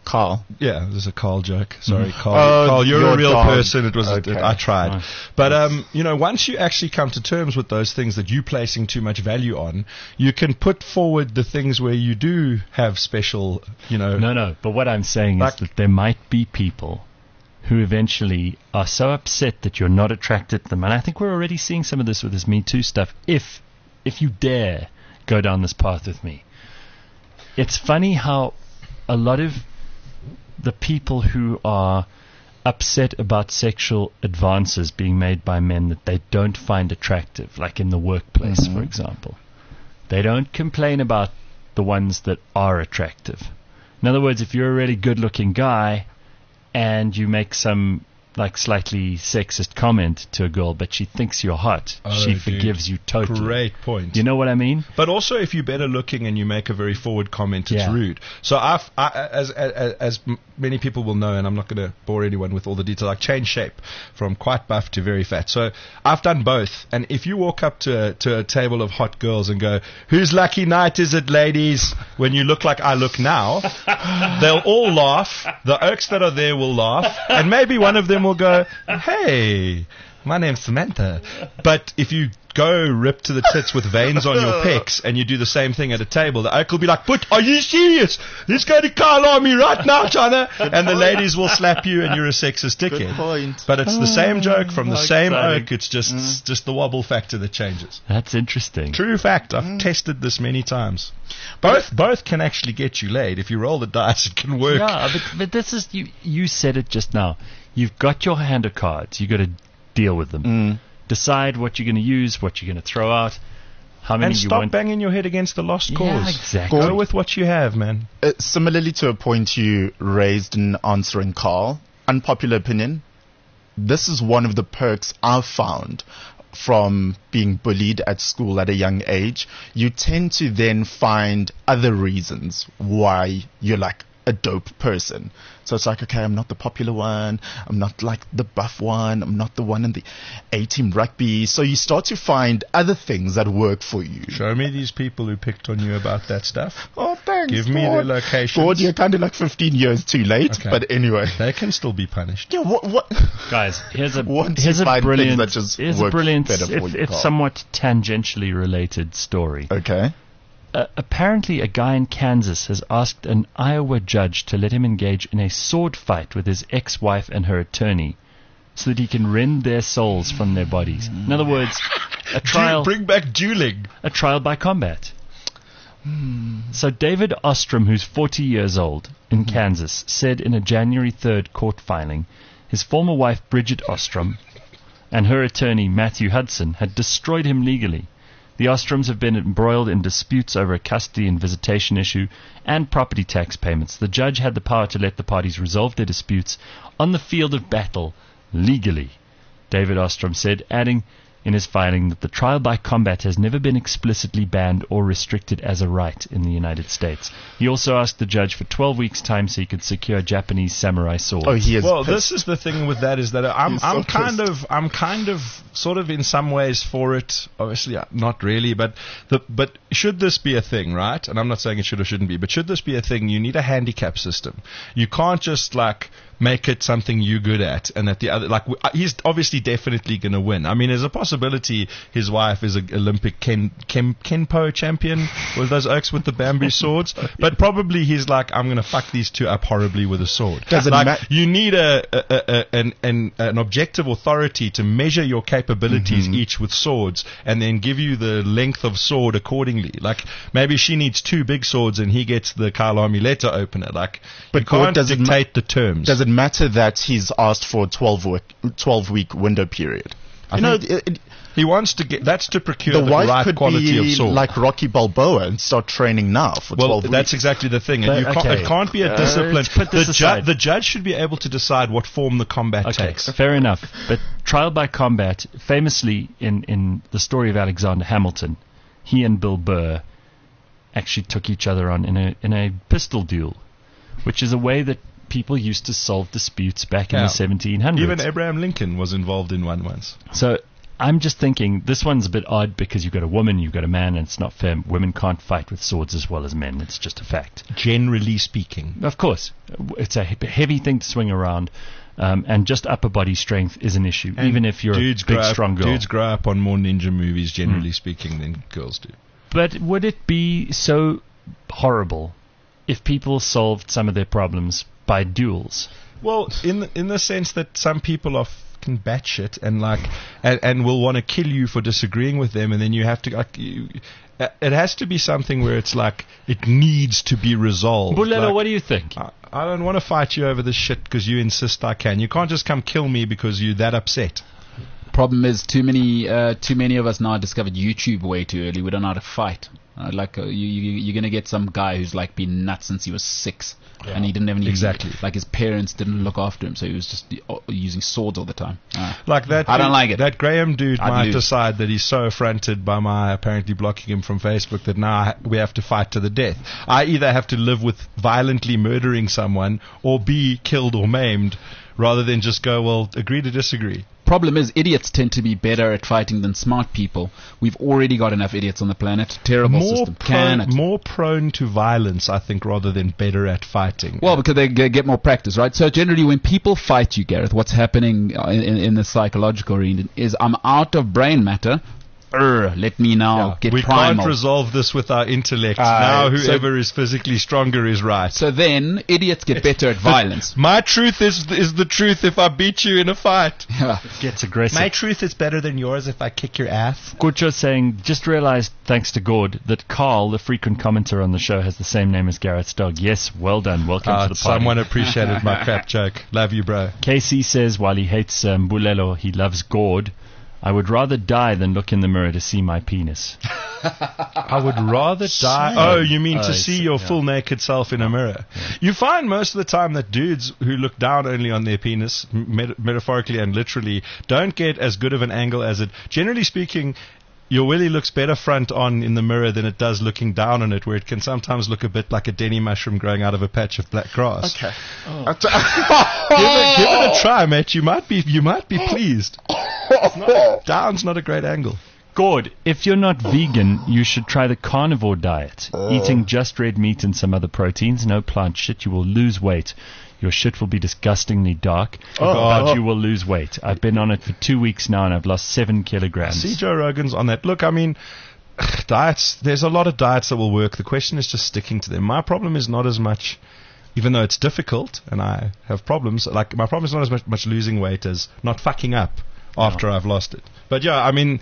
Carl. Yeah, there's a Carl joke. Sorry, Carl. Carl, you're a real person. It was. Okay. I tried, but once you actually come to terms with those things that you're placing too much value on, you can put forward the things where you do have special. No. But what I'm saying is that there might be people who eventually are so upset that you're not attracted to them, and I think we're already seeing some of this with this Me Too stuff. If you dare go down this path with me, it's funny how a lot of the people who are upset about sexual advances being made by men that they don't find attractive, like in the workplace, for example, they don't complain about the ones that are attractive. In other words, if you're a really good-looking guy and you make some slightly sexist comment to a girl, but she thinks you're hot, she forgives you totally. Great point. You know what I mean? But also, if you're better looking and you make a very forward comment, it's rude. So as many people will know, and I'm not going to bore anyone with all the details, I change shape from quite buff to very fat. So I've done both. And if you walk up to a table of hot girls and go, "Whose lucky night is it, ladies?" when you look like I look now, they'll all laugh. The oaks that are there will laugh, and maybe one of them will go, "Hey, my name's Samantha." But if you go ripped to the tits with veins on your pecs and you do the same thing at a table, the oak will be like, "But are you serious? He's going to call on me right now, China." And the ladies will slap you and you're a sexist dickhead. Good point. But it's the same joke from the same oak. It's just the wobble factor that changes. That's interesting. True fact. I've tested this many times. Both can actually get you laid. If you roll the dice, it can work. Yeah, but this is, you said it just now. You've got your hand of cards. You've got to deal with them. Decide what you're going to use, what you're going to throw out, how many and you stop want. banging your head against the lost cause. Yeah, exactly. Go with what you have, man. Similarly to a point you raised in answering Carl, unpopular opinion, this is one of the perks I've found from being bullied at school at a young age. You tend to then find other reasons why you're like a dope person. So it's like, okay, I'm not the popular one, I'm not like the buff one, I'm not the one in the A-team rugby. So you start to find other things that work for you. Show me these people who picked on you about that stuff. Oh, thanks. Give me their locations. God, you're kind of like 15 years too late. Okay. But anyway, they can still be punished. Yeah, what? Guys, here's a brilliant, it's somewhat tangentially related story. Okay. Apparently, a guy in Kansas has asked an Iowa judge to let him engage in a sword fight with his ex-wife and her attorney so that he can rend their souls from their bodies. In other words, a trial... Bring back dueling. A trial by combat. So David Ostrom, who's 40 years old, in Kansas, said in a January 3rd court filing, his former wife, Bridget Ostrom, and her attorney, Matthew Hudson, had destroyed him legally. The Ostroms have been embroiled in disputes over a custody and visitation issue and property tax payments. The judge had the power to let the parties resolve their disputes on the field of battle legally, David Ostrom said, adding in his filing that the trial by combat has never been explicitly banned or restricted as a right in the United States. He also asked the judge for 12 weeks' time so he could secure Japanese samurai swords. Oh, he is well, pissed. This is the thing with that is that I'm kind of sort of in some ways for it. Obviously, not really, but should this be a thing, right? And I'm not saying it should or shouldn't be, but should this be a thing, you need a handicap system. You can't just make it something you're good at, and that the other, he's obviously definitely going to win. I mean, there's a possibility his wife is an Olympic Kenpo champion with those oaks with the bamboo swords, but probably he's like, I'm going to fuck these two up horribly with a sword. You need an objective authority to measure your capabilities each with swords, and then give you the length of sword accordingly. Like, maybe she needs 2 big swords and he gets the Kyle Armuleta opener. But you can't dictate the terms. Does it matter that he's asked for a 12-week window period? He wants to get, that's to procure the right quality of sword. The wife could be like Rocky Balboa and start training now for 12 weeks. That's exactly the thing. It can't be a discipline. The judge should be able to decide what form the combat takes. Fair enough. But trial by combat, famously in the story of Alexander Hamilton, he and Bill Burr actually took each other on in a pistol duel, which is a way that people used to solve disputes back in the 1700s. Even Abraham Lincoln was involved in one once. So I'm just thinking this one's a bit odd because you've got a woman, you've got a man, and it's not fair. Women can't fight with swords as well as men. It's just a fact. Generally speaking. Of course. It's a heavy thing to swing around. And just upper body strength is an issue, and even if you're a big, strong girl. Dudes grow up on more ninja movies, generally speaking, than girls do. But would it be so horrible if people solved some of their problems by duels? Well, in the sense that some people are fucking batshit and will want to kill you for disagreeing with them, and then you have to it has to be something where it's like it needs to be resolved. Bulelo, what do you think? I don't want to fight you over this shit because you insist I can. You can't just come kill me because you're that upset. Problem is, too many of us now discovered YouTube way too early. We don't know how to fight. You're gonna get some guy who's like been nuts since he was 6, and he didn't have any. Exactly. Like his parents didn't look after him, so he was just using swords all the time. Like that. I don't like it. That Graham dude might decide that he's so affronted by my apparently blocking him from Facebook that now we have to fight to the death. I either have to live with violently murdering someone or be killed or maimed, rather than just go, well, agree to disagree. Problem is, idiots tend to be better at fighting than smart people. We've already got enough idiots on the planet. Terrible system. More prone to violence, I think, rather than better at fighting. Well, because they get more practice, right? So generally, when people fight you, Gareth, what's happening in the psychological arena is I'm out of brain matter. Let me now get we primal. We can't resolve this with our intellect. Now whoever is physically stronger is right. So then idiots get better at violence. My truth is the truth if I beat you in a fight. Gets aggressive. My truth is better than yours if I kick your ass. Gucho saying, just realized, thanks to Gord, that Carl, the frequent commenter on the show, has the same name as Gareth's dog. Yes, well done. Welcome to the party. Someone appreciated my crap joke. Love you, bro. KC says, while he hates Bulelo, he loves Gord. I would rather die than look in the mirror to see my penis. I would rather die. Oh, you mean to see your full naked self in a mirror? Yeah. You find most of the time that dudes who look down only on their penis, metaphorically and literally, don't get as good of an angle as it. Generally speaking, your willy looks better front on in the mirror than it does looking down on it, where it can sometimes look a bit like a Denny mushroom growing out of a patch of black grass. Okay. Give it a try, mate. You might be pleased. Down's not a great angle. Gord, if you're not vegan, you should try the carnivore diet. Eating just red meat and some other proteins, no plant shit, you will lose weight. Your shit will be disgustingly dark, but you will lose weight. I've been on it for 2 weeks now, and I've lost 7 kilograms. See Joe Rogan's on that. Look, I mean, diets, there's a lot of diets that will work. The question is just sticking to them. My problem is not as much, even though it's difficult, and I have problems, like my problem is not as much losing weight as not fucking up after I've lost it. But yeah, I mean,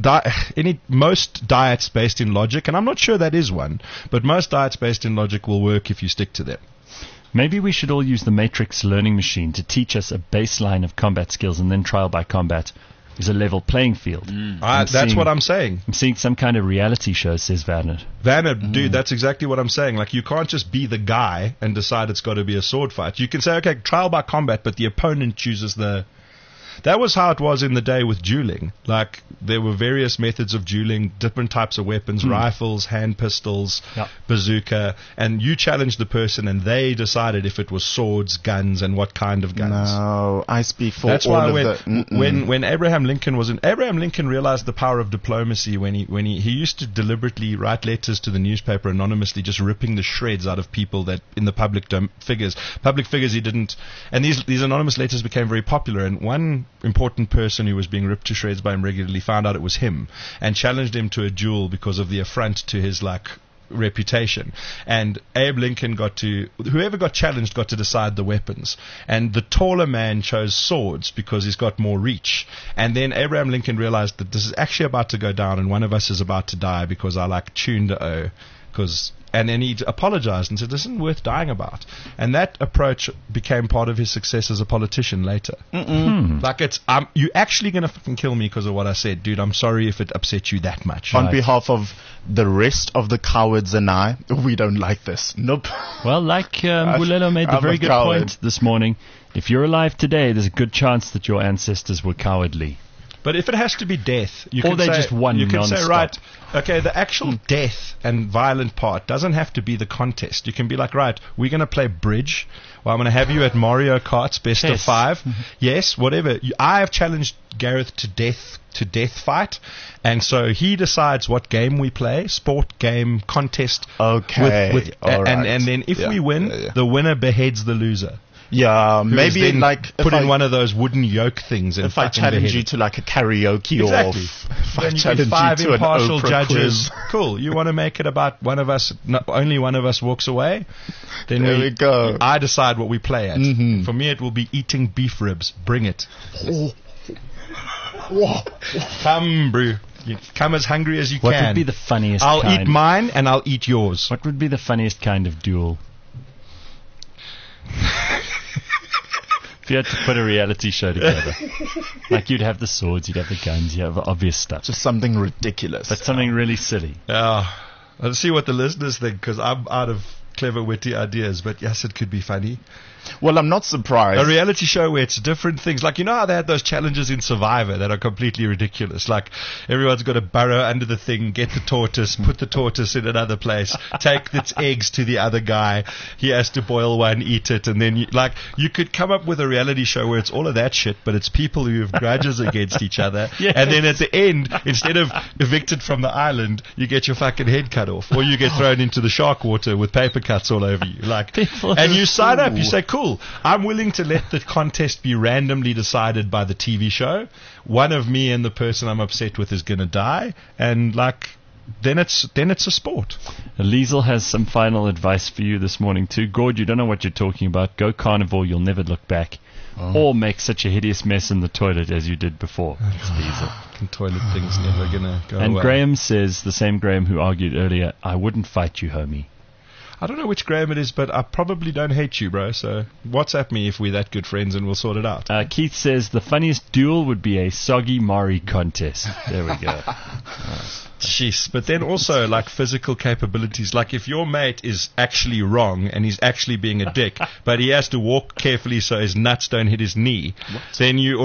most diets based in logic, and I'm not sure that is one, but most diets based in logic will work if you stick to them. Maybe we should all use the Matrix learning machine to teach us a baseline of combat skills, and then trial by combat is a level playing field. That's what I'm saying. I'm seeing some kind of reality show, says Werner. Werner, dude, that's exactly what I'm saying. Like, you can't just be the guy and decide it's got to be a sword fight. You can say, okay, trial by combat, but the opponent chooses the... That was how it was in the day with dueling. Like, there were various methods of dueling, different types of weapons, rifles, hand pistols, bazooka, and you challenged the person and they decided if it was swords, guns, and what kind of guns. No, I speak for That's all why of when Abraham Lincoln was in... Abraham Lincoln realized the power of diplomacy when he used to deliberately write letters to the newspaper anonymously, just ripping the shreds out of people that in the public figures he didn't... And these anonymous letters became very popular, and one important person who was being ripped to shreds by him regularly found out it was him and challenged him to a duel because of the affront to his reputation. And Abe Lincoln whoever got challenged got to decide the weapons, and the taller man chose swords because he's got more reach. And then Abraham Lincoln realized that this is actually about to go down and one of us is about to die because I tuned and then he apologized and said, this isn't worth dying about. And that approach became part of his success as a politician later. Like, you actually going to fucking kill me because of what I said. Dude, I'm sorry if it upset you that much. On behalf of the rest of the cowards and I, we don't like this. Nope. Well, like Bulelo made the very good point this morning, if you're alive today, there's a good chance that your ancestors were cowardly. But if it has to be death, you Or can they say, just won you can say, non-stop. right, okay, the actual death and violent part doesn't have to be the contest. You can be like, right, we're going to play bridge. Well, I'm going to have you at Mario Kart's best of 5. Yes, whatever. I have challenged Gareth to death fight, and so he decides what game we play, sport game, contest. Okay. All right. And then if we win, the winner beheads the loser. Yeah, Who maybe is then like put in one of those wooden yoke things. And if I fucking challenge behead you it. to like a karaoke Exactly. or Then you challenge get you 5 to an impartial Oprah judges. quiz. Cool. You want to make it about one of us, only one of us walks away? Then There we go. I decide what we play at. Mhm. For me, it will be eating beef ribs. Bring it. Come, brew. You come as hungry as you What can. would be the funniest I'll kind? eat mine and I'll eat yours. What would be the funniest kind of duel? If you had to put a reality show together. Like you'd have the swords, you'd have the guns, you have the obvious stuff. Just something ridiculous. But something really silly. I'll see what the listeners think, because I'm out of clever, witty ideas. But yes, it could be funny. Well, I'm not surprised. A reality show where it's different things. Like, you know how they had those challenges in Survivor that are completely ridiculous? Like, everyone's got to burrow under the thing, get the tortoise, put the tortoise in another place, take its eggs to the other guy. He has to boil one, eat it, and then, you could come up with a reality show where it's all of that shit, but it's people who have grudges against each other. Yes. And then at the end, instead of evicted from the island, you get your fucking head cut off. Or you get thrown into the shark water with paper cuts all over you. And you sign up, you say, cool, I'm willing to let the contest be randomly decided by the TV show. One of me and the person I'm upset with is going to die, and then it's a sport. Liesel has some final advice for you this morning too. Gord, you don't know what you're talking about. Go carnivore, you'll never look back. Or make such a hideous mess in the toilet as you did before. It's Liesel. Fucking toilet thing's never going to go And away. Graham says, the same Graham who argued earlier, I wouldn't fight you, homie. I don't know which Graham it is, but I probably don't hate you, bro. So WhatsApp me if we're that good friends and we'll sort it out. Keith says the funniest duel would be a soggy Mari contest. There we go. Jeez. But then also, physical capabilities. Like, if your mate is actually wrong and he's actually being a dick, but he has to walk carefully so his nuts don't hit his knee, then you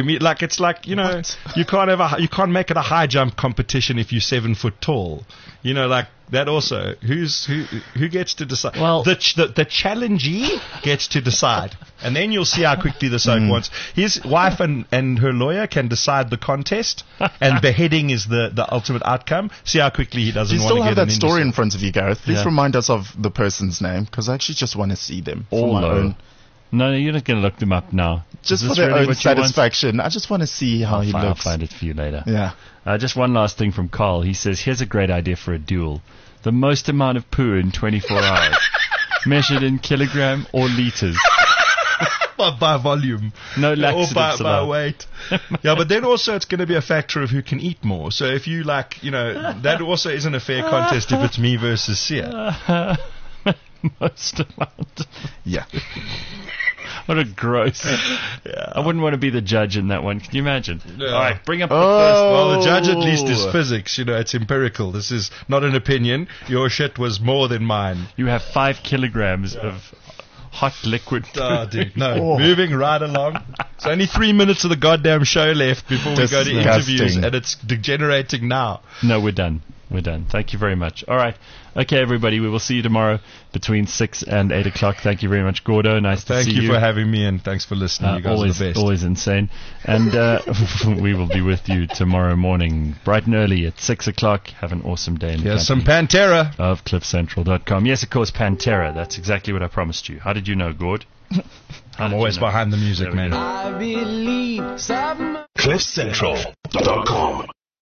can't make it a high jump competition if you're 7 foot tall. That also, who gets to decide? Well, the challengee gets to decide, and then you'll see how quickly this oak wants. His wife and her lawyer can decide the contest, and beheading is the ultimate outcome. See how quickly he doesn't want to get You still have that story industry. in front of you, Gareth. Please remind us of the person's name, because I actually just want to see them. All for my own. No, you're not going to look them up now. Just for their own satisfaction. I just want to see how he looks. I'll find it for you later. Yeah. Just one last thing from Carl. He says, here's a great idea for a duel. The most amount of poo in 24 hours. Measured in kilogram or liters. By volume. No laxatives or by weight. Yeah, but then also it's going to be a factor of who can eat more. So if you that also isn't a fair contest if it's me versus Sia. Most amount. Yeah. What a gross. Yeah. I wouldn't want to be the judge in that one. Can you imagine? Yeah. All right, bring up the first. Well, the judge at least is physics. It's empirical. This is not an opinion. Your shit was more than mine. You have 5 kilograms of hot liquid. Oh, dude. No. Moving right along. It's only 3 minutes of the goddamn show left before we go to interviews, and it's degenerating now. No, we're done. We're done. Thank you very much. All right. Okay, everybody. We will see you tomorrow between 6 and 8 o'clock. Thank you very much, Gordo. Nice to see you. Thank you for having me, and thanks for listening. You guys are the best. Always insane. And we will be with you tomorrow morning, bright and early at 6 o'clock. Have an awesome day. Here's some Pantera. Of CliffCentral.com. Yes, of course, Pantera. That's exactly what I promised you. How did you know, Gord? I'm always behind the music, man. CliffCentral.com